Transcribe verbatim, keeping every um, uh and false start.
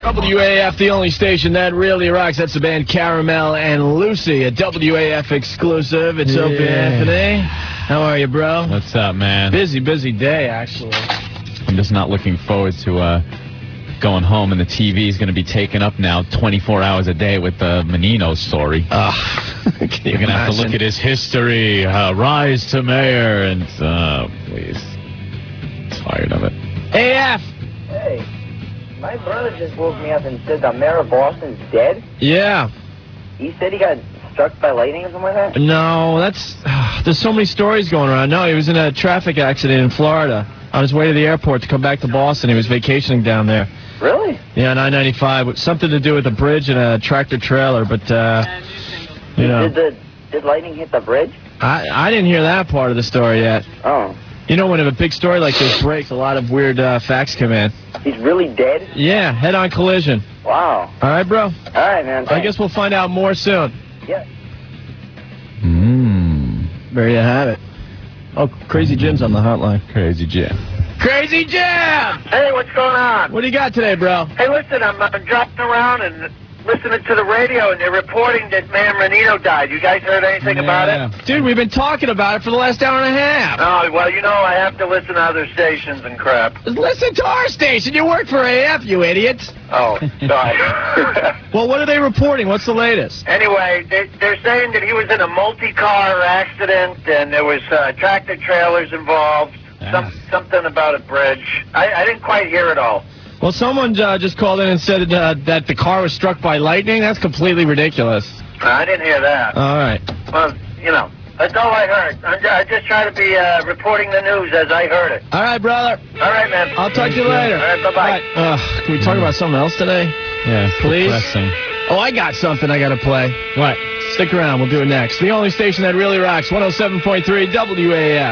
W A F, the only station that really rocks. That's the band Caramel and Lucy, a W A F exclusive. It's Yeah. Opie Anthony. How are you, bro? What's up, man? Busy, busy day, actually. I'm just not looking forward to uh, going home, and the T V is going to be taken up now twenty-four hours a day with the Menino story. Ugh. You're going to have to look at his history, uh, rise to mayor, and, uh, please. Tired of it. A F! Hey, my brother just woke me up and said the mayor of Boston's dead. Yeah. He said he got struck by lightning or something like that? No, that's... Uh, there's so many stories going around. No, he was in a traffic accident in Florida on his way to the airport to come back to Boston. He was vacationing down there. Really? Yeah, nine ninety-five. With something to do with a bridge and a tractor trailer, but, uh, you know... Did the did lightning hit the bridge? I, I didn't hear that part of the story yet. Oh. You know, when a big story like this breaks, a lot of weird uh, facts come in. He's really dead? Yeah, head-on collision. Wow. All right, bro? All right, man. I Thanks. guess we'll find out more soon. Yeah. Mmm. There you have it. Oh, Crazy Jim's on the hotline. Crazy Jim. Crazy Jim! Hey, what's going on? What do you got today, bro? Hey, listen, I'm uh, driving around and listening to the radio, and they're reporting that Mayor Menino died. You guys heard anything about it? Dude, we've been talking about it for the last hour and a half. Oh, well, you know, I have to listen to other stations and crap. Listen to our station. You work for A F, you idiots. Oh, sorry. Well, what are they reporting? What's the latest? Anyway, they, they're saying that he was in a multi-car accident, and there was uh, tractor trailers involved. Some, something about a bridge. I, I didn't quite hear it all. Well, someone uh, just called in and said uh, that the car was struck by lightning. That's completely ridiculous. I didn't hear that. All right. Well, you know, that's all I heard. I'm, I just try to be uh, reporting the news as I heard it. All right, brother. All right, man. I'll talk to you later. All right, bye-bye. All right. Uh, can we talk about something else today? Yeah, Please? depressing. Oh, I got something I got to play. What? Stick around. We'll do it next. The only station that really rocks, one oh seven point three W A F.